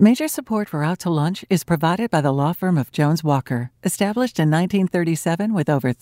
Major support for Out to Lunch is provided by the law firm of Jones Walker, established in 1937 with over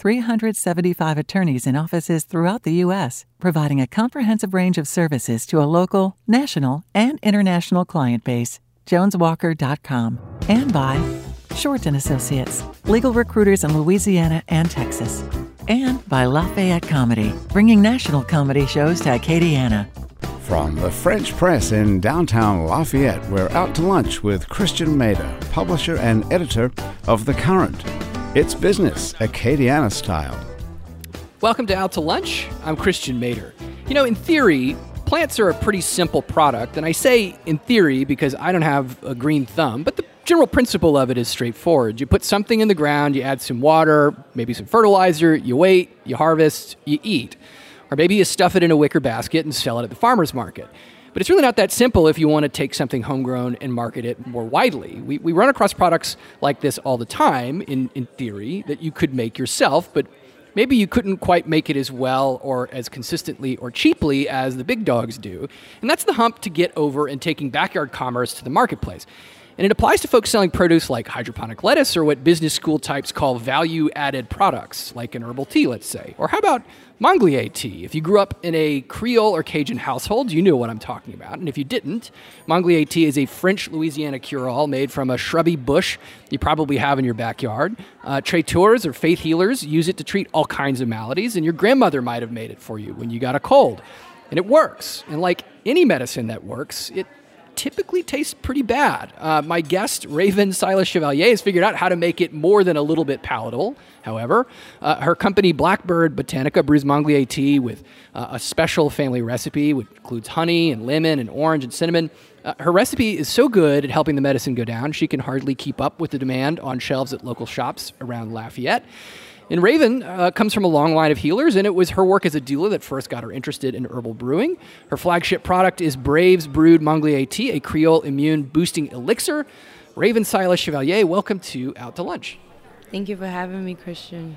375 attorneys in offices throughout the U.S., providing a comprehensive range of services to a local, national, and international client base. JonesWalker.com. And by Shorten Associates, legal recruiters in Louisiana and Texas. And by Lafayette Comedy, bringing national comedy shows to Acadiana. From the French Press in downtown Lafayette, we're out to lunch with Christian Mader, publisher and editor of The Current. It's business, Acadiana style. Welcome to Out to Lunch. I'm Christian Mader. You know, in theory, plants are a pretty simple product, and I say in theory because I don't have a green thumb, but the general principle of it is straightforward. You put something in the ground, you add some water, maybe some fertilizer, you wait, you harvest, you eat. Or maybe you stuff it in a wicker basket and sell it at the farmer's market. But it's really not that simple if you want to take something homegrown and market it more widely. We run across products like this all the time, in theory, that you could make yourself, but maybe you couldn't quite make it as well or as consistently or cheaply as the big dogs do. And that's the hump to get over in taking backyard commerce to the marketplace. And it applies to folks selling produce like hydroponic lettuce or what business school types call value-added products, like an herbal tea, let's say. Or how about Monglier tea? If you grew up in a Creole or Cajun household, you knew what I'm talking about. And if you didn't, Monglier tea is a French Louisiana cure-all made from a shrubby bush you probably have in your backyard. Traiteurs or faith healers use it to treat all kinds of maladies, and your grandmother might have made it for you when you got a cold. And it works. And like any medicine that works, it typically tastes pretty bad. My guest, Raven Silas Chevalier, has figured out how to make it more than a little bit palatable. However, her company, Blackbird Botanica, brews Monglier tea with a special family recipe, which includes honey and lemon and orange and cinnamon. Her recipe is so good at helping the medicine go down, she can hardly keep up with the demand on shelves at local shops around Lafayette. And Raven comes from a long line of healers, and it was her work as a doula that first got her interested in herbal brewing. Her flagship product is Braves Brewed Monglier Tea, a Creole immune-boosting elixir. Raven Silas Chevalier, welcome to Out to Lunch. Thank you for having me, Christian.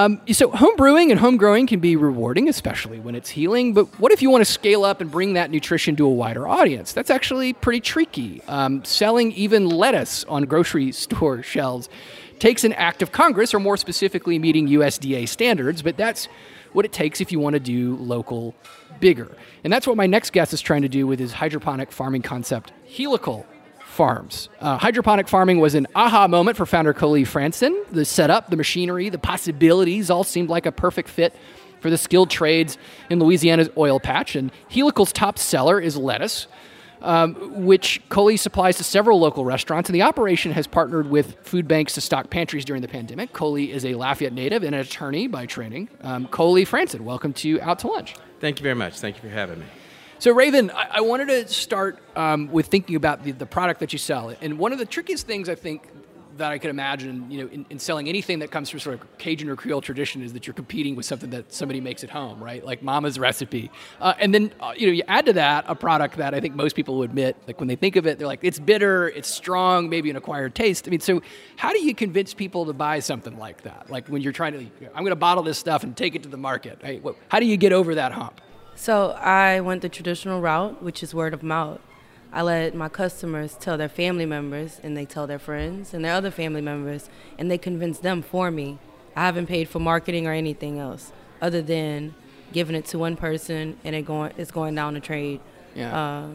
So home brewing and home growing can be rewarding, especially when it's healing, but what if you want to scale up and bring that nutrition to a wider audience? That's actually pretty tricky. Selling even lettuce on grocery store shelves takes an act of Congress, or more specifically meeting USDA standards, but that's what it takes if you want to do local bigger. And that's what my next guest is trying to do with his hydroponic farming concept, Helical Farms. Hydroponic farming was an aha moment for founder Coley Franson. The setup, the machinery, the possibilities all seemed like a perfect fit for the skilled trades in Louisiana's oil patch. And Helical's top seller is lettuce, which Coley supplies to several local restaurants, and the operation has partnered with food banks to stock pantries during the pandemic. Coley is a Lafayette native and an attorney by training. Coley Franson, welcome to Out to Lunch. Thank you very much. Thank you for having me. So, Raven, I wanted to start with thinking about the product that you sell. And one of the trickiest things I think that I could imagine, you know, in selling anything that comes from sort of Cajun or Creole tradition is that you're competing with something that somebody makes at home, right? Like Mama's recipe. And then, you add to that a product that I think most people would admit, like when they think of it, they're like, it's bitter, it's strong, maybe an acquired taste. I mean, so how do you convince people to buy something like that? Like when you're trying to, I'm going to bottle this stuff and take it to the market. Right? How do you get over that hump? So I went the traditional route, which is word of mouth. I let my customers tell their family members, and they tell their friends and their other family members, and they convince them for me. I haven't paid for marketing or anything else other than giving it to one person, and it's going down the trade. Yeah.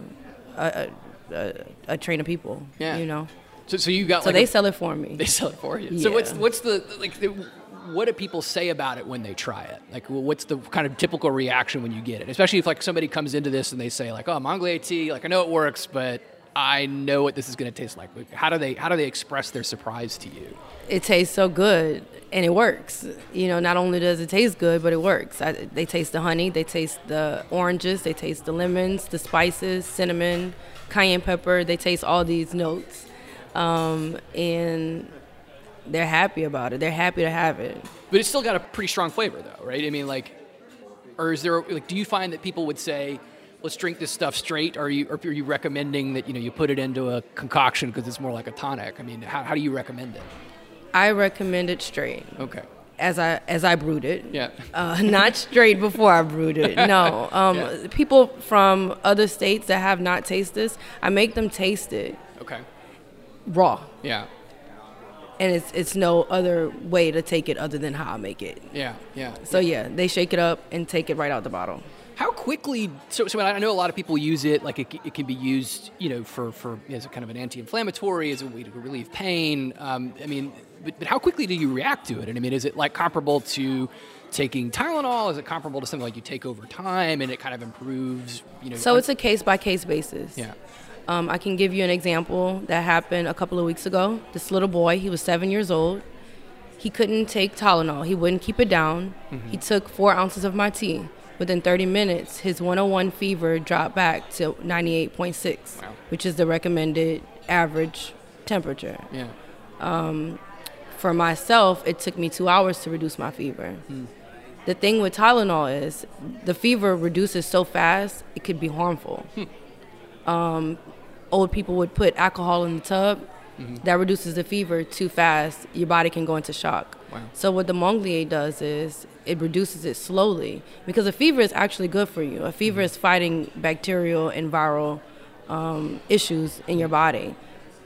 A train of people. Yeah. You know. So you got. So they sell it for me. They sell it for you. Yeah. So what's the what do people say about it when they try it? Like, what's the kind of typical reaction when you get it? Especially if like somebody comes into this and they say like, "Oh, Monglier tea, like I know it works, but I know what this is going to taste like." How do they express their surprise to you? It tastes so good, and it works. You know, not only does it taste good, but it works. They taste the honey, they taste the oranges, they taste the lemons, the spices, cinnamon, cayenne pepper. They taste all these notes, and they're happy about it. They're happy to have it. But it's still got a pretty strong flavor, though, right? I mean, like, or is there like, do you find that people would say, let's drink this stuff straight, or are you recommending that, you put it into a concoction because it's more like a tonic? I mean, how do you recommend it? I recommend it straight. Okay. As I brewed it. Yeah. Not straight before I brewed it. No. People from other states that have not tasted this, I make them taste it. Okay. raw. Yeah. And it's no other way to take it other than how I make it. Yeah. Yeah. So yeah, they shake it up and take it right out the bottle. How quickly? So I know a lot of people use it. Like it can be used, for as a kind of an anti-inflammatory, as a way to relieve pain. But how quickly do you react to it? And I mean, is it like comparable to taking Tylenol? Is it comparable to something like you take over time and it kind of improves? So it's a case-by-case basis. Yeah. I can give you an example that happened a couple of weeks ago. This little boy, he was 7 years old. He couldn't take Tylenol. He wouldn't keep it down. Mm-hmm. He took 4 ounces of my tea. Within 30 minutes, his 101 fever dropped back to 98.6, wow. which is the recommended average temperature. Yeah. For myself, it took me 2 hours to reduce my fever. Mm. The thing with Tylenol is the fever reduces so fast, it could be harmful. Old people would put alcohol in the tub. Mm-hmm. That reduces the fever too fast. Your body can go into shock. Wow. So what the Monglier does is it reduces it slowly, because a fever is actually good for you. A fever is fighting bacterial and viral issues in your body.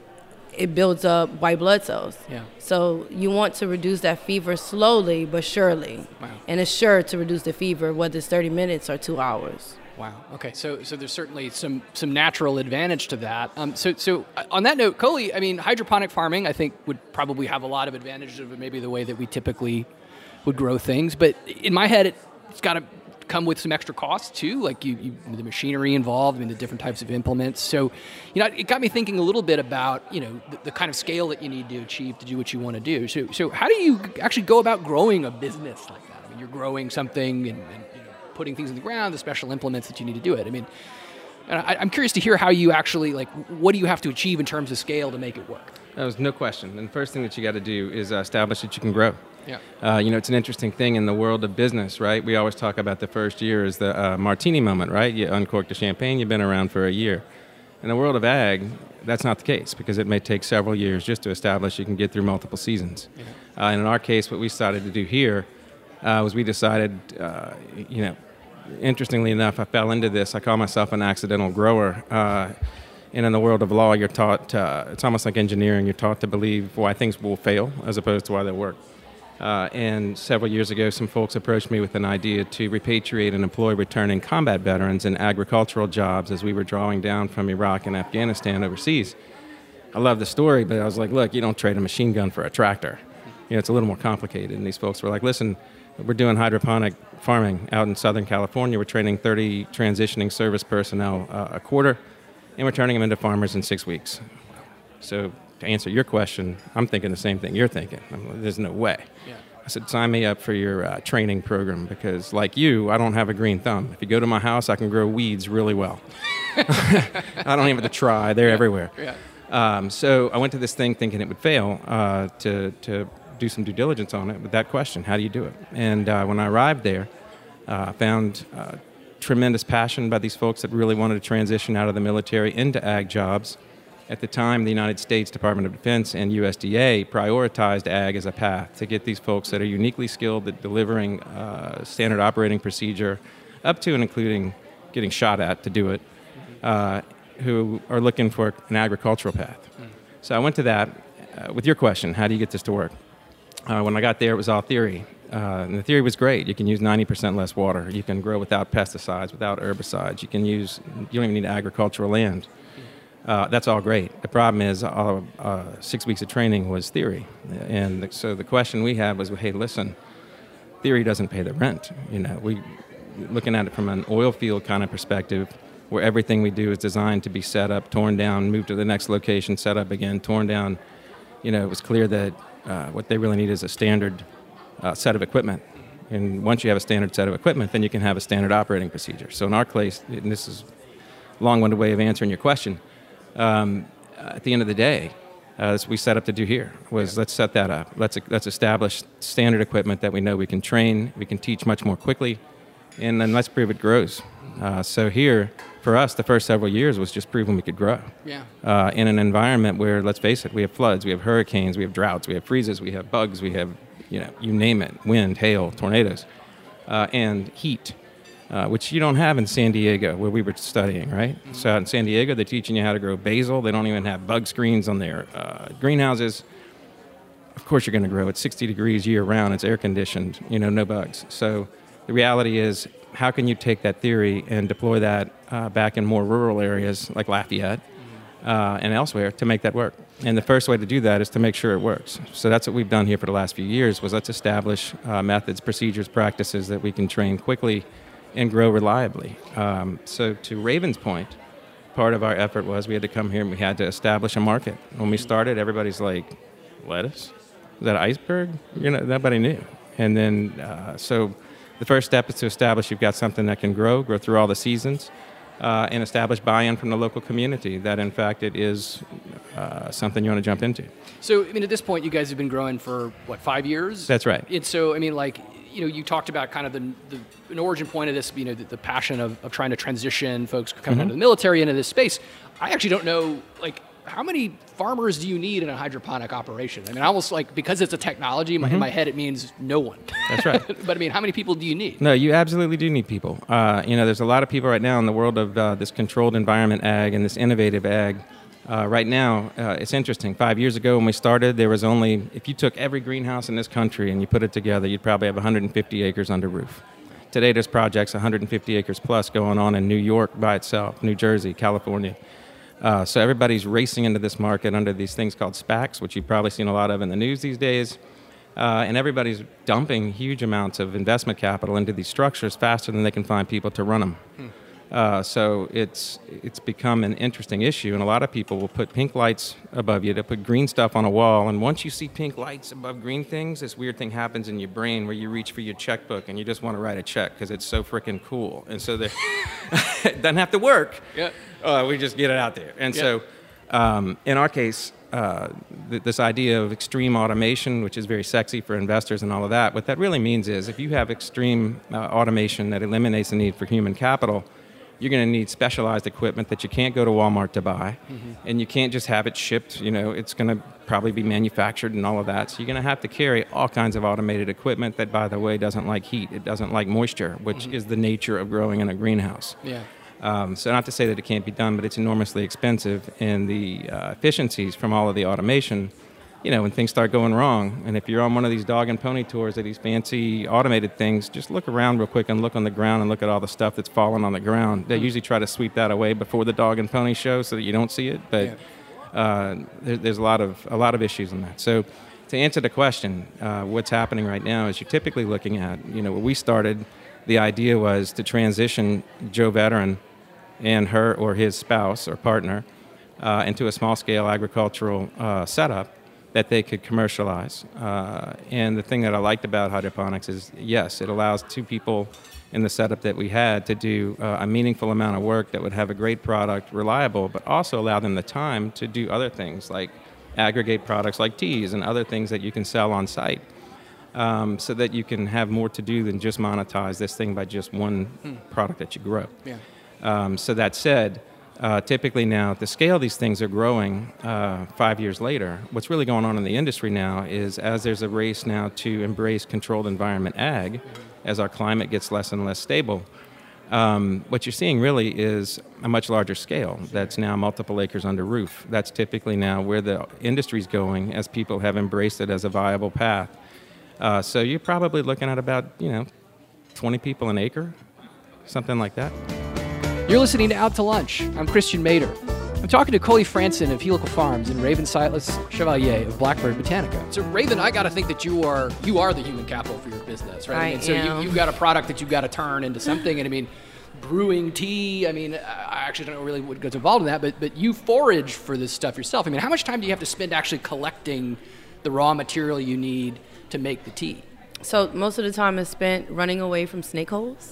It builds up white blood cells. Yeah. So you want to reduce that fever slowly but surely. Wow. And it's sure to reduce the fever, whether it's 30 minutes or 2 hours. Wow. Okay. So there's certainly some natural advantage to that. So on that note, Coley, I mean, hydroponic farming, I think, would probably have a lot of advantages over maybe the way that we typically would grow things. But in my head, it's got to come with some extra costs too, like the machinery involved, the different types of implements. So, it got me thinking a little bit about, the kind of scale that you need to achieve to do what you want to do. So how do you actually go about growing a business like that? I mean, you're growing something and putting things in the ground, the special implements that you need to do it. I mean, I'm curious to hear how you actually, what do you have to achieve in terms of scale to make it work? There's no question. And the first thing that you got to do is establish that you can grow. Yeah. It's an interesting thing in the world of business, right? We always talk about the first year as the martini moment, right? You uncork the champagne, you've been around for a year. In the world of ag, that's not the case, because it may take several years just to establish you can get through multiple seasons. Yeah. And in our case, what we started to do here was we decided, interestingly enough, I fell into this. I call myself an accidental grower. And in the world of law, you're taught, it's almost like engineering, you're taught to believe why things will fail as opposed to why they work. And several years ago, some folks approached me with an idea to repatriate and employ returning combat veterans in agricultural jobs as we were drawing down from Iraq and Afghanistan overseas. I love the story, but I was like, look, you don't trade a machine gun for a tractor. It's a little more complicated. And these folks were like, listen, we're doing hydroponic farming out in Southern California. We're training 30 transitioning service personnel a quarter, and we're turning them into farmers in 6 weeks. So to answer your question, I'm thinking the same thing you're thinking. There's no way. Yeah. I said, sign me up for your training program, because like you, I don't have a green thumb. If you go to my house, I can grow weeds really well. I don't even have to try. They're everywhere. Yeah. So I went to this thing thinking it would fail to do some due diligence on it with that question, how do you do it? And when I arrived there, I found tremendous passion by these folks that really wanted to transition out of the military into ag jobs. At the time, the United States Department of Defense and USDA prioritized ag as a path to get these folks that are uniquely skilled at delivering standard operating procedure, up to and including getting shot at to do it, who are looking for an agricultural path. So I went to that with your question, how do you get this to work? When I got there, it was all theory. And the theory was great. You can use 90% less water. You can grow without pesticides, without herbicides. You don't even need agricultural land. That's all great. The problem is 6 weeks of training was theory. And so the question we had was, hey, listen, theory doesn't pay the rent. We looking at it from an oil field kind of perspective, where everything we do is designed to be set up, torn down, moved to the next location, set up again, torn down. It was clear that what they really need is a standard set of equipment. And once you have a standard set of equipment, then you can have a standard operating procedure. So in our case, and this is a long-winded way of answering your question, at the end of the day, as we set up to do here, was let's set that up. Let's establish standard equipment that we know we can train, we can teach much more quickly, and then let's prove it grows. So here, for us, the first several years was just proving we could grow. Yeah. In an environment where, let's face it, we have floods, we have hurricanes, we have droughts, we have freezes, we have bugs, we have, you name it, wind, hail, tornadoes, and heat. which you don't have in San Diego where we were studying, right? So out in San Diego, they're teaching you how to grow basil. They don't even have bug screens on their greenhouses. Of course you're going to grow. It's 60 degrees year round. It's air conditioned, no bugs. So the reality is, how can you take that theory and deploy that back in more rural areas like Lafayette and elsewhere to make that work? And the first way to do that is to make sure it works. So that's what we've done here for the last few years, was let's establish methods, procedures, practices that we can train quickly and grow reliably. So to Raven's point, part of our effort was we had to come here and we had to establish a market. When we started, everybody's like, lettuce? Is that an iceberg? Nobody knew. And then, so the first step is to establish you've got something that can grow through all the seasons, and establish buy-in from the local community that, in fact, it is something you want to jump into. So, at this point, you guys have been growing for, 5 years? That's right. And so, you talked about kind of an origin point of this, the passion of trying to transition folks coming out of the military into this space. I actually don't know, how many farmers do you need in a hydroponic operation? Almost because it's a technology, in my head it means no one. That's right. But how many people do you need? No, you absolutely do need people. There's a lot of people right now in the world of this controlled environment ag and this innovative ag. Right now, it's interesting. 5 years ago when we started, there was only, if you took every greenhouse in this country and you put it together, you'd probably have 150 acres under roof. Today there's projects 150 acres plus going on in New York by itself, New Jersey, California. So everybody's racing into this market under these things called SPACs, which you've probably seen a lot of in the news these days. And everybody's dumping huge amounts of investment capital into these structures faster than they can find people to run them. So it's become an interesting issue, and a lot of people will put pink lights above you. They'll put green stuff on a wall, and once you see pink lights above green things, this weird thing happens in your brain where you reach for your checkbook and you just want to write a check because it's so freaking cool. And so it doesn't have to work. Yeah. We just get it out there. And so in our case, this idea of extreme automation, which is very sexy for investors and all of that, what that really means is if you have extreme automation that eliminates the need for human capital, you're going to need specialized equipment that you can't go to Walmart to buy, and you can't just have it shipped. It's going to probably be manufactured and all of that. So you're going to have to carry all kinds of automated equipment that, by the way, doesn't like heat. It doesn't like moisture, which is the nature of growing in a greenhouse. Yeah. So not to say that it can't be done, but it's enormously expensive, and the efficiencies from all of the automation, when things start going wrong, and if you're on one of these dog and pony tours or these fancy automated things, just look around real quick and look on the ground and look at all the stuff that's falling on the ground. They usually try to sweep that away before the dog and pony show so that you don't see it, but there's a lot of issues in that. So to answer the question, what's happening right now is you're typically looking at, when we started, the idea was to transition Joe Veteran and her or his spouse or partner into a small-scale agricultural setup that they could commercialize. And the thing that I liked about hydroponics is, yes, it allows two people in the setup that we had to do a meaningful amount of work that would have a great product, reliable, but also allow them the time to do other things like aggregate products like teas and other things that you can sell on site, so that you can have more to do than just monetize this thing by just one product that you grow. Yeah. So that said, typically now, at the scale these things are growing 5 years later, what's really going on in the industry now is as there's a race now to embrace controlled environment ag, as our climate gets less and less stable, what you're seeing really is a much larger scale that's now multiple acres under roof. That's typically now where the industry's going as people have embraced it as a viable path. So you're probably looking at about, 20 people an acre, something like that. You're listening to Out to Lunch. I'm Christian Mader. I'm talking to Coley Franson of Helical Farms and Raven Silas Chevalier of Blackbird Botanica. So, Raven, I got to think that you are the human capital for your business, right? So you've got a product that you've got to turn into something. And brewing tea. I actually don't know really what goes involved in that, but you forage for this stuff yourself. How much time do you have to spend actually collecting the raw material you need to make the tea? So most of the time is spent running away from snake holes.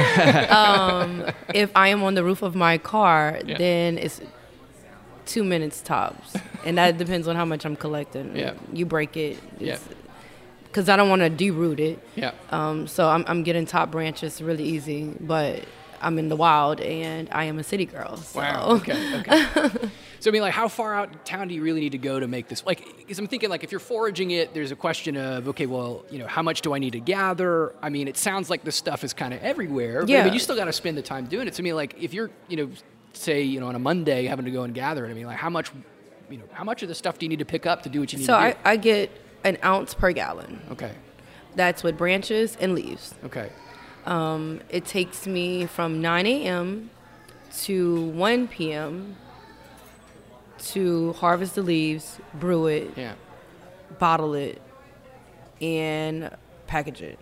If I am on the roof of my car, then it's 2 minutes tops. And that depends on how much I'm collecting. Yeah. You break it. Because I don't want to deroot it. Yeah. So I'm getting top branches really easy. But I'm in the wild, and I am a city girl. So. Wow. Okay. So I mean, like, how far out in town do you really need to go to make this? Like, because I'm thinking, like, if you're foraging it, there's a question of, okay, well, how much do I need to gather? I mean, it sounds like this stuff is kind of everywhere. But, Yeah. I mean, you still got to spend the time doing it. So I mean, like, if you're, say, on a Monday having to go and gather it, I mean, like, how much of the stuff do you need to pick up to do what you need So to do? I get an ounce per gallon. Okay. That's with branches and leaves. Okay. It takes me from 9 a.m. to 1 p.m. to harvest the leaves, brew it, Yeah. bottle it, and package it.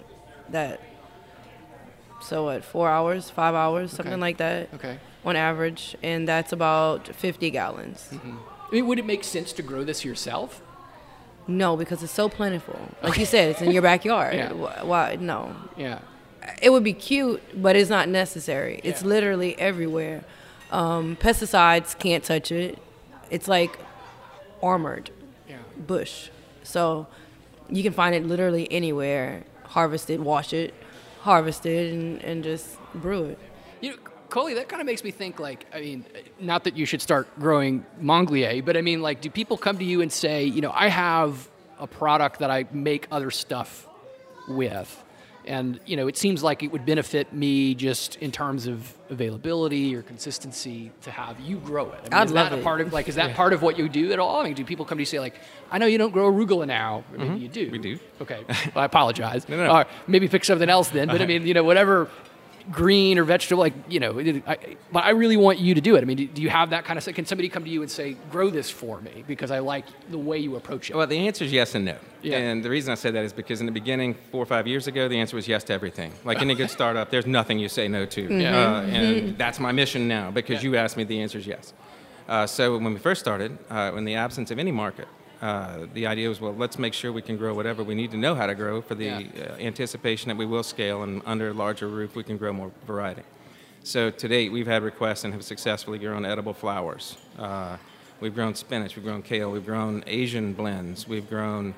So what, 4 hours, 5 hours, something Okay. like that Okay. on average, and that's about 50 gallons. I mean, would it make sense to grow this yourself? No, because it's so plentiful. Like you said, it's in your backyard. Yeah. Why? No. Yeah. It would be cute, but it's not necessary. It's Yeah. literally everywhere. Pesticides can't touch it. It's like armored Yeah. bush. So you can find it literally anywhere. Harvest it, wash it, harvest it, and just brew it. Coley, that kind of makes me think, like, I mean, not that you should start growing Monglier, but I mean, like, do people come to you and say, I have a product that I make other stuff with, and, it seems like it would benefit me just in terms of availability or consistency to have you grow it. I mean, I'd is love that a it. part of, like, is that part of what you do at all? I mean, do people come to you and say, like, I know you don't grow arugula now. Or maybe you do. We do. Okay. Well, I apologize. No. All right, maybe pick something else then. But I mean, whatever green or vegetable, like, but I really want you to do it. I mean, do you have that kind of, can somebody come to you and say, grow this for me because I like the way you approach it? Well, the answer is yes and no. Yeah. And the reason I say that is because in the beginning, 4 or 5 years ago, the answer was yes to everything. Like any good startup, there's nothing you say no to. And that's my mission now because you asked me, the answer is yes. So when we first started, in the absence of any market, the idea was, well, let's make sure we can grow whatever we need to know how to grow for the anticipation that we will scale, and under a larger roof we can grow more variety. So to date, we've had requests and have successfully grown edible flowers. We've grown spinach, we've grown kale, we've grown Asian blends, we've grown,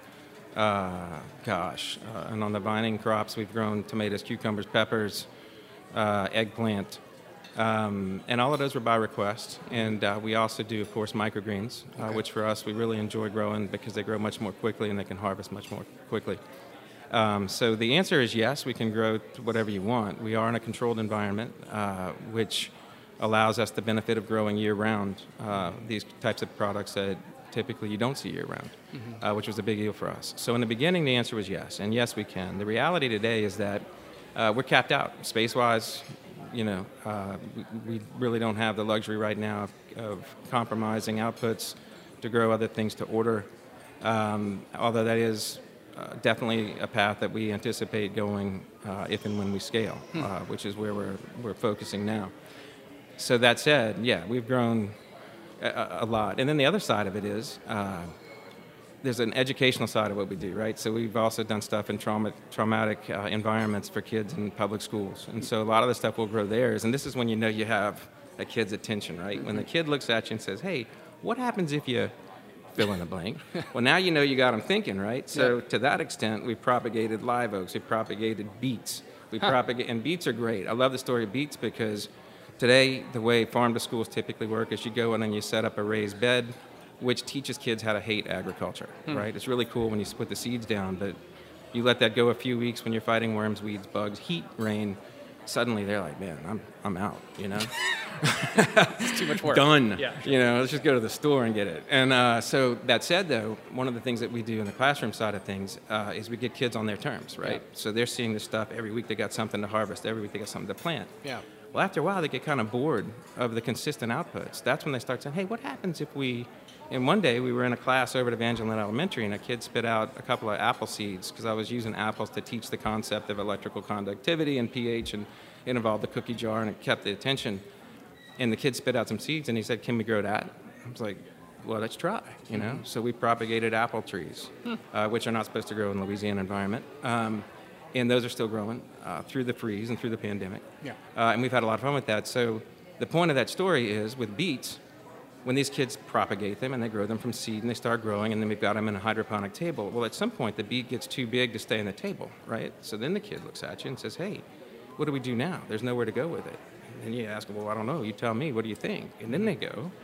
and on the vining crops, we've grown tomatoes, cucumbers, peppers, eggplant. And all of those were by request. And we also do, of course, microgreens, which for us we really enjoy growing because they grow much more quickly and they can harvest much more quickly. So the answer is yes, we can grow whatever you want. We are in a controlled environment, which allows us the benefit of growing year-round these types of products that typically you don't see year-round, which was a big deal for us. So in the beginning, the answer was yes, and yes, we can. The reality today is that we're capped out space-wise. We really don't have the luxury right now of compromising outputs to grow other things to order, although that is definitely a path that we anticipate going if and when we scale, which is where we're focusing now. So that said, yeah, we've grown a lot. And then the other side of it is there's an educational side of what we do, right? So we've also done stuff in traumatic environments for kids in public schools. And so a lot of the stuff will grow theirs. And this is when you know you have a kid's attention, right? When the kid looks at you and says, hey, what happens if you fill in the blank? Well, now you know you got them thinking, right? So to that extent, we propagated live oaks. We propagated beets. And beets are great. I love the story of beets because today, the way farm to schools typically work is you go in and you set up a raised bed, which teaches kids how to hate agriculture, right? It's really cool when you put the seeds down, but you let that go a few weeks when you're fighting worms, weeds, bugs, heat, rain, suddenly they're like, man, I'm out, It's too much work. Done. Yeah. Let's just go to the store and get it. And so that said, though, one of the things that we do in the classroom side of things is we get kids on their terms, right? Yeah. So they're seeing this stuff every week. They got something to harvest. Every week they got something to plant. Yeah. Well, after a while, they get kind of bored of the consistent outputs. That's when they start saying, hey, what happens if we... And one day we were in a class over at Evangeline Elementary, and a kid spit out a couple of apple seeds because I was using apples to teach the concept of electrical conductivity and pH, and it involved the cookie jar, and it kept the attention. And the kid spit out some seeds, and he said, can we grow that? I was like, well, let's try, So we propagated apple trees, which are not supposed to grow in the Louisiana environment. And those are still growing through the freeze and through the pandemic. Yeah. And we've had a lot of fun with that. So the point of that story is with beets, when these kids propagate them and they grow them from seed and they start growing, and then we've got them in a hydroponic table, well, at some point the beet gets too big to stay in the table, right? So then the kid looks at you and says, hey, what do we do now? There's nowhere to go with it. And you ask them, well, I don't know. You tell me. What do you think? And then they go,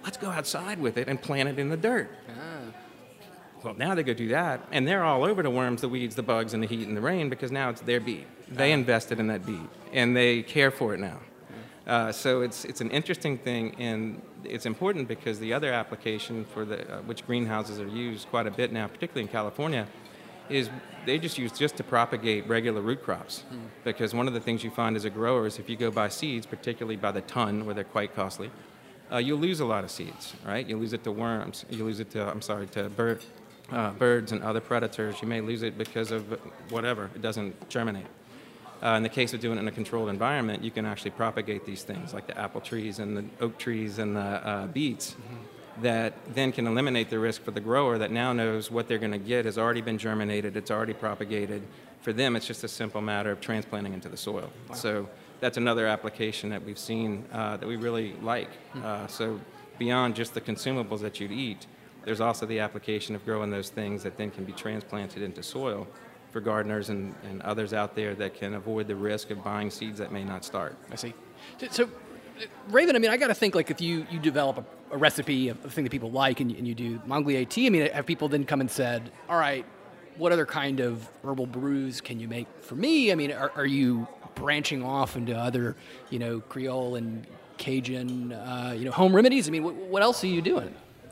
let's go outside with it and plant it in the dirt. Well, now they go do that, and they're all over the worms, the weeds, the bugs, and the heat and the rain because now it's their beet. They invested in that beet, and they care for it now. So it's an interesting thing, and it's important because the other application for which greenhouses are used quite a bit now, particularly in California, is they just use to propagate regular root crops. Because one of the things you find as a grower is if you go buy seeds, particularly by the ton, where they're quite costly, you'll lose a lot of seeds, right? You lose it to worms. You lose it to birds and other predators. You may lose it because of whatever. It doesn't germinate. In the case of doing it in a controlled environment, you can actually propagate these things like the apple trees and the oak trees and the beets that then can eliminate the risk for the grower that now knows what they're going to get has already been germinated, it's already propagated. For them, it's just a simple matter of transplanting into the soil. Wow. So that's another application that we've seen that we really like. So beyond just the consumables that you'd eat, there's also the application of growing those things that then can be transplanted into soil for gardeners and others out there that can avoid the risk of buying seeds that may not start. I see. So Raven, I mean, I got to think, like, if you develop a recipe, a thing that people like, and you do Monglier tea, I mean, have people then come and said, all right, what other kind of herbal brews can you make for me? I mean, are you branching off into other, Creole and Cajun, home remedies? I mean, what else are you doing?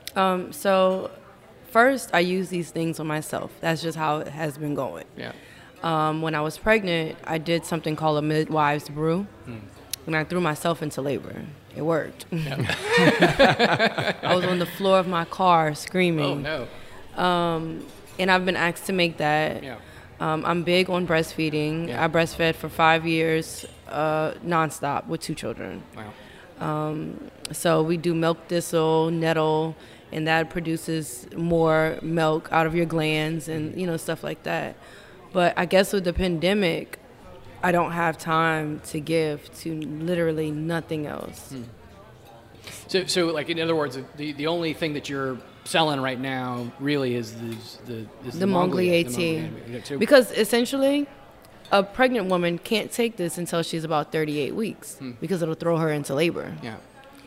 So first, I use these things on myself. That's just how it has been going. Yeah. When I was pregnant, I did something called a midwife's brew. And I threw myself into labor. It worked. Yeah. I was on the floor of my car screaming. Oh, no. And I've been asked to make that. Yeah. I'm big on breastfeeding. Yeah. I breastfed for 5 years, nonstop, with 2 children. Wow. So we do milk thistle, nettle, and that produces more milk out of your glands and, stuff like that. But I guess with the pandemic, I don't have time to give to literally nothing else. So like, in other words, the only thing that you're selling right now really is the Monglier tea. Because essentially, a pregnant woman can't take this until she's about 38 weeks because it'll throw her into labor. Yeah.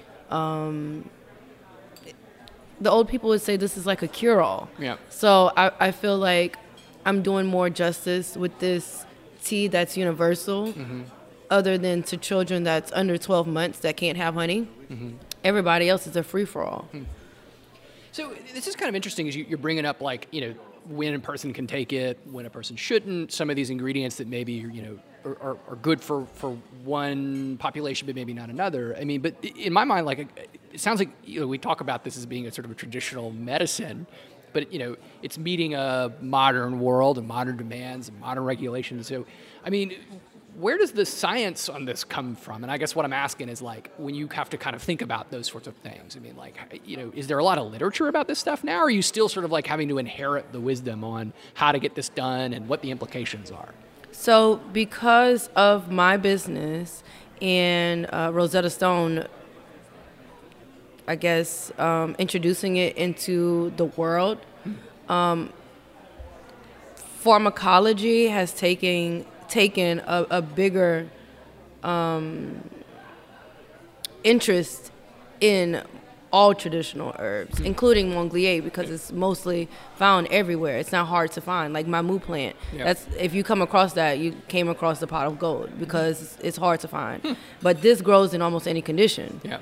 The old people would say this is like a cure-all. Yeah. So I feel like I'm doing more justice with this tea that's universal, other than to children that's under 12 months that can't have honey. Everybody else is a free-for-all. So this is kind of interesting, as you're bringing up, like, when a person can take it, when a person shouldn't, some of these ingredients that maybe, are good for one population, but maybe not another. I mean, but in my mind, like, it sounds like, we talk about this as being a sort of a traditional medicine, but, it's meeting a modern world and modern demands and modern regulations. So, I mean, where does the science on this come from? And I guess what I'm asking is, like, when you have to kind of think about those sorts of things, I mean, like, is there a lot of literature about this stuff now? Or are you still sort of like having to inherit the wisdom on how to get this done and what the implications are? So because of my business and Rosetta Stone, I guess, introducing it into the world, pharmacology has taken a bigger interest in all traditional herbs, including Monglier, because it's mostly found everywhere. It's not hard to find. Like Mamu plant, that's, if you come across that, you came across the pot of gold, because it's hard to find. But this grows in almost any condition. Yeah.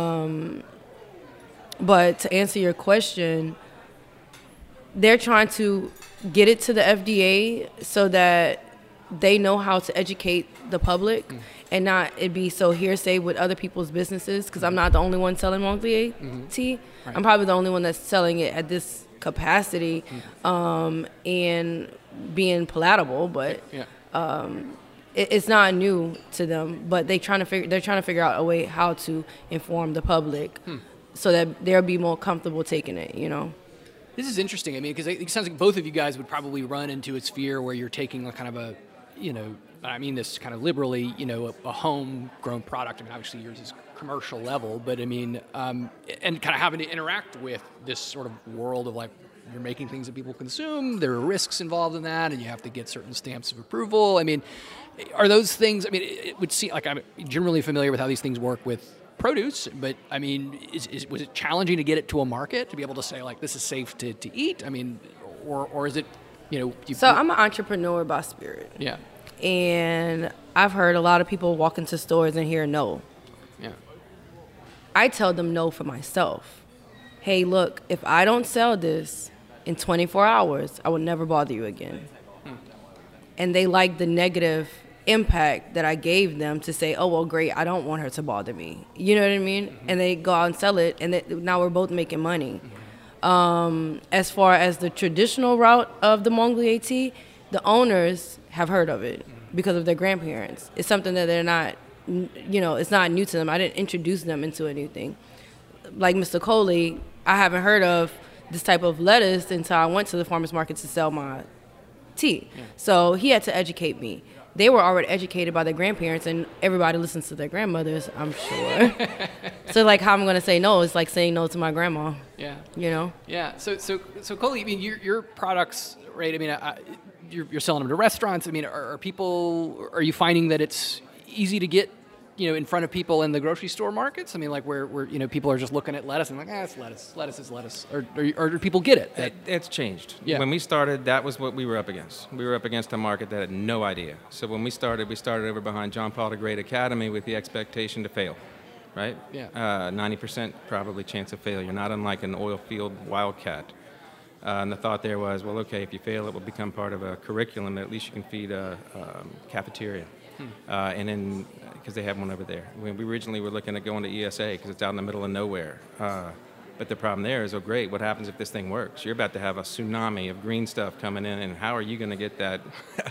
But to answer your question, they're trying to get it to the FDA so that they know how to educate the public and not it be so hearsay with other people's businesses, because I'm not the only one selling Monglier tea. Right. I'm probably the only one that's selling it at this capacity and being palatable, but it's not new to them. But they're trying to figure out a way how to inform the public so that they'll be more comfortable taking it, This is interesting. I mean, because it sounds like both of you guys would probably run into a sphere where you're taking a kind of a, I mean this kind of liberally, a homegrown product. I mean, obviously yours is commercial level, but I mean, and kind of having to interact with this sort of world of, like, you're making things that people consume. There are risks involved in that, and you have to get certain stamps of approval. I mean, are those things? I mean, it would seem like I'm generally familiar with how these things work with produce, but I mean, was it challenging to get it to a market to be able to say like this is safe to eat? I mean, or is it, So I'm an entrepreneur by spirit. Yeah. And I've heard a lot of people walk into stores and hear no. Yeah. I tell them no for myself. Hey, look, if I don't sell this in 24 hours, I will never bother you again. And they like the negative impact that I gave them to say, oh, well, great, I don't want her to bother me. You know what I mean? Mm-hmm. And they go out and sell it, and now we're both making money. Mm-hmm. As far as the traditional route of the Mongolier tea, the owners have heard of it because of their grandparents. It's something that they're not, it's not new to them. I didn't introduce them into anything. Like Mr. Coley, I haven't heard of this type of lettuce until I went to the farmer's market to sell my tea. Yeah. So he had to educate me. They were already educated by their grandparents, and everybody listens to their grandmothers, I'm sure. So, like, how I'm going to say no is like saying no to my grandma. Yeah. Yeah. So Coley, I mean, your products, right? I mean, you're selling them to restaurants. I mean, are you finding that it's easy to get, in front of people in the grocery store markets? I mean, like where people are just looking at lettuce and like, it's lettuce. Lettuce is lettuce. Or do people get it? It's changed. Yeah. When we started, that was what we were up against. We were up against a market that had no idea. So when we started over behind John Paul the Great Academy with the expectation to fail, right? Yeah. 90% probably chance of failure, not unlike an oil field wildcat. And the thought there was, well, okay, if you fail, it will become part of a curriculum. At least you can feed a cafeteria. And then, because they have one over there. We originally were looking at going to ESA because it's out in the middle of nowhere. But the problem there is, oh, great, what happens if this thing works? You're about to have a tsunami of green stuff coming in, and how are you going to get that?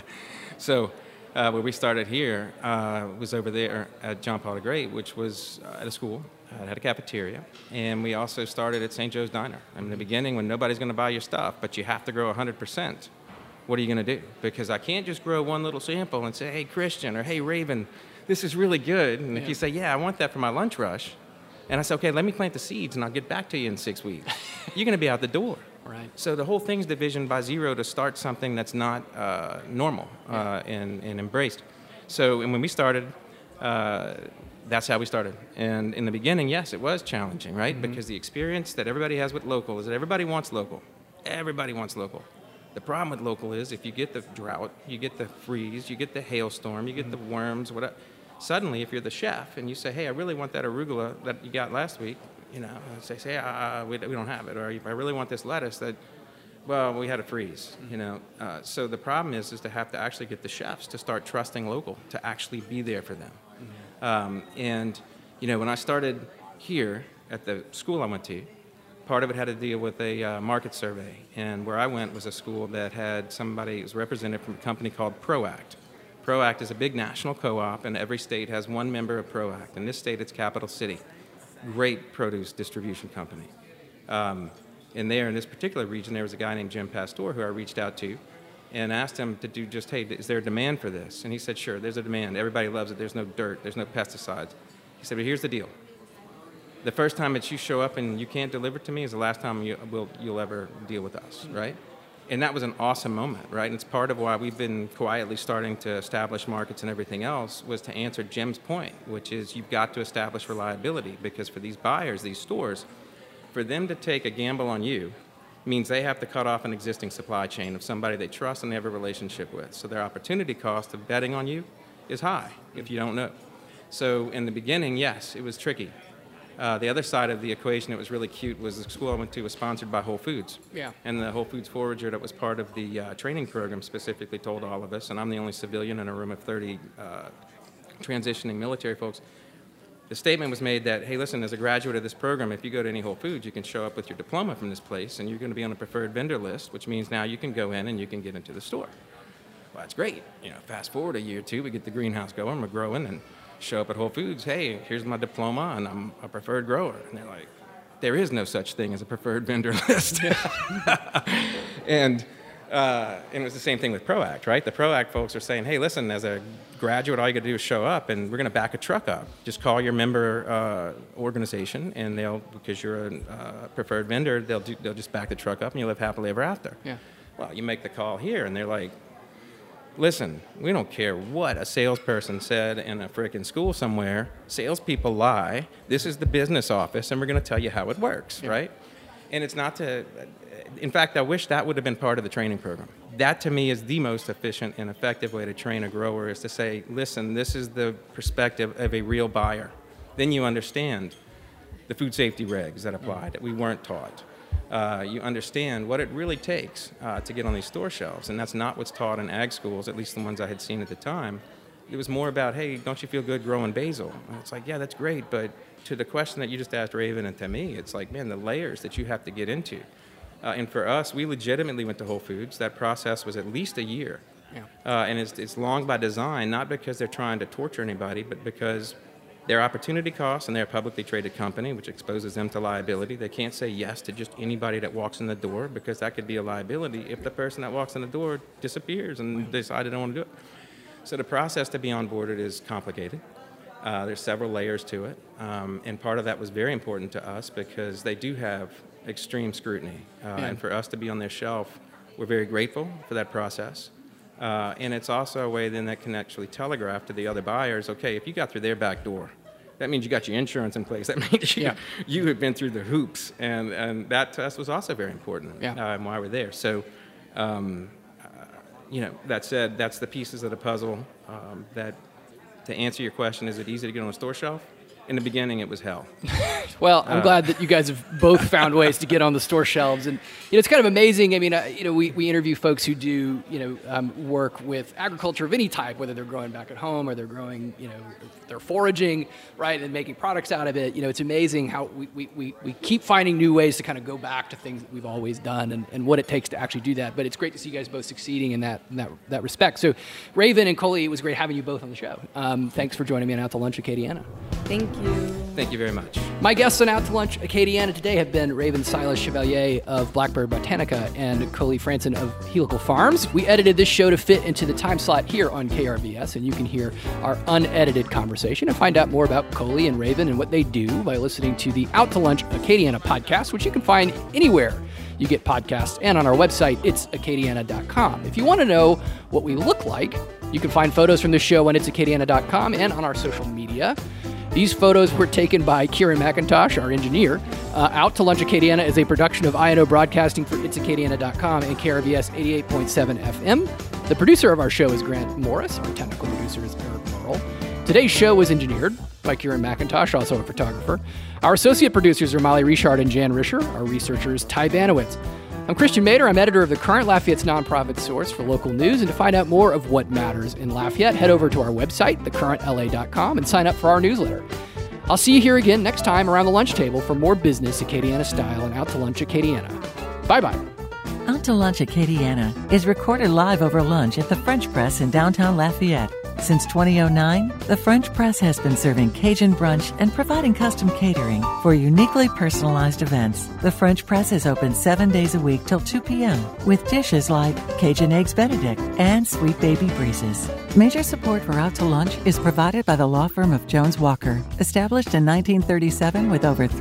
So where we started here was over there at John Paul the Great, which was at a school. It had a cafeteria. And we also started at St. Joe's Diner. In the beginning, when nobody's going to buy your stuff, but you have to grow 100%. What are you going to do? Because I can't just grow one little sample and say, hey, Christian, or hey, Raven, this is really good. And if you say, yeah, I want that for my lunch rush, and I say, okay, let me plant the seeds and I'll get back to you in 6 weeks, you're going to be out the door. Right. So the whole thing's divisioned by zero to start something that's not normal and embraced. So and when we started, that's how we started. And in the beginning, yes, it was challenging, right? Mm-hmm. Because the experience that everybody has with local is that everybody wants local. Everybody wants local. The problem with local is if you get the drought, you get the freeze, you get the hailstorm, you get the worms, whatever. Suddenly, if you're the chef and you say, hey, I really want that arugula that you got last week, we don't have it. Or if I really want this lettuce, we had a freeze, So the problem is to have to actually get the chefs to start trusting local, to actually be there for them. Mm-hmm. When I started here at the school I went to, part of it had to deal with a market survey. And where I went was a school that had somebody who was represented from a company called ProAct. ProAct is a big national co-op, and every state has one member of ProAct. In this state, it's Capital City. Great produce distribution company. In this particular region, there was a guy named Jim Pastor who I reached out to and asked him to do just, hey, is there a demand for this? And he said, sure, there's a demand. Everybody loves it. There's no dirt. There's no pesticides. He said, but here's the deal. The first time that you show up and you can't deliver to me is the last time you'll ever deal with us, right? And that was an awesome moment, right? And it's part of why we've been quietly starting to establish markets and everything else, was to answer Jim's point, which is you've got to establish reliability, because for these buyers, these stores, for them to take a gamble on you means they have to cut off an existing supply chain of somebody they trust and they have a relationship with. So their opportunity cost of betting on you is high if you don't know. So in the beginning, yes, it was tricky. The other side of the equation that was really cute was the school I went to was sponsored by Whole Foods. Yeah. And the Whole Foods forager that was part of the training program specifically told all of us, and I'm the only civilian in a room of 30 transitioning military folks, the statement was made that, hey, listen, as a graduate of this program, if you go to any Whole Foods, you can show up with your diploma from this place, and you're going to be on a preferred vendor list, which means now you can go in and you can get into the store. Well, that's great. Fast forward a year or two, we get the greenhouse going, we're growing, and show up at Whole Foods, hey, here's my diploma, and I'm a preferred grower. And they're like, there is no such thing as a preferred vendor list. And it was the same thing with ProAct, right? The ProAct folks are saying, hey, listen, as a graduate, all you got to do is show up, and we're going to back a truck up. Just call your member organization, and because you're a preferred vendor, they'll just back the truck up, and you'll live happily ever after. Yeah. Well, you make the call here, and they're like, listen, we don't care what a salesperson said in a frickin' school somewhere. Salespeople lie. This is the business office, and we're going to tell you how it works, right? And it's not to, in fact, I wish that would have been part of the training program. That, to me, is the most efficient and effective way to train a grower, is to say, listen, this is the perspective of a real buyer. Then you understand the food safety regs that apply that we weren't taught. You understand what it really takes to get on these store shelves, and that's not what's taught in ag schools, at least the ones I had seen at the time. It was more about, hey, don't you feel good growing basil? And it's like, yeah, that's great, but to the question that you just asked Raven and to me, it's like, man, the layers that you have to get into. And for us, we legitimately went to Whole Foods. That process was at least a year. Yeah. And it's long by design, not because they're trying to torture anybody, but because their opportunity costs, and they're a publicly traded company, which exposes them to liability. They can't say yes to just anybody that walks in the door, because that could be a liability if the person that walks in the door disappears and decides they don't want to do it. So the process to be onboarded is complicated. There's several layers to it, and part of that was very important to us because they do have extreme scrutiny. And for us to be on their shelf, we're very grateful for that process. And it's also a way then that can actually telegraph to the other buyers, okay, if you got through their back door, that means you got your insurance in place. That means you have been through the hoops. And that to us was also very important and why we're there. So, that said, that's the pieces of the puzzle that, to answer your question, is it easy to get on a store shelf? In the beginning, it was hell. Well, I'm glad that you guys have both found ways to get on the store shelves, and it's kind of amazing. I mean, we interview folks who do work with agriculture of any type, whether they're growing back at home or they're growing, they're foraging, right, and making products out of it. It's amazing how we keep finding new ways to kind of go back to things that we've always done and what it takes to actually do that. But it's great to see you guys both succeeding in that respect. So, Raven and Coley, it was great having you both on the show. Thanks for joining me on Out to Lunch Acadiana. Thank you. Thank you very much. My guests on Out to Lunch Acadiana today have been Raven Silas Chevalier of Blackbird Botanica and Coley Franson of Helical Farms. We edited this show to fit into the time slot here on KRVS, and you can hear our unedited conversation and find out more about Coley and Raven and what they do by listening to the Out to Lunch Acadiana podcast, which you can find anywhere you get podcasts, and on our website, it's acadiana.com. If you want to know what we look like, you can find photos from the show on itsacadiana.com and on our social media. These photos were taken by Kieran McIntosh, our engineer. Out to Lunch Acadiana is a production of INO Broadcasting for itsacadiana.com and KRVS 88.7 FM. The producer of our show is Grant Morris. Our technical producer is Eric Merle. Today's show was engineered by Kieran McIntosh, also a photographer. Our associate producers are Molly Richard and Jan Risher. Our researcher is Ty Banowitz. I'm Christian Mader. I'm editor of the Current, Lafayette's nonprofit source for local news. And to find out more of what matters in Lafayette, head over to our website, thecurrentla.com, and sign up for our newsletter. I'll see you here again next time around the lunch table for more business Acadiana style and Out to Lunch Acadiana. Bye-bye. Out to Lunch Acadiana is recorded live over lunch at the French Press in downtown Lafayette. Since 2009, the French Press has been serving Cajun brunch and providing custom catering for uniquely personalized events. The French Press is open 7 days a week till 2 p.m. with dishes like Cajun Eggs Benedict and Sweet Baby Breezes. Major support for Out to Lunch is provided by the law firm of Jones Walker, established in 1937 with over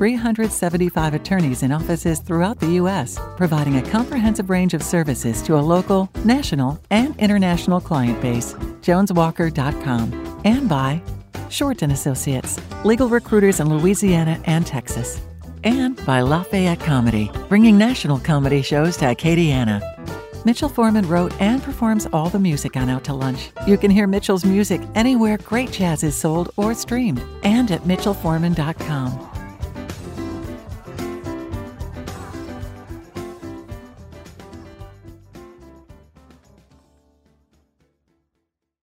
375 attorneys in offices throughout the U.S., providing a comprehensive range of services to a local, national, and international client base. JonesWalker.com. And by Shorten Associates, legal recruiters in Louisiana and Texas. And by Lafayette Comedy, bringing national comedy shows to Acadiana. Mitchell Foreman wrote and performs all the music on Out to Lunch. You can hear Mitchell's music anywhere great jazz is sold or streamed, and at MitchellForeman.com.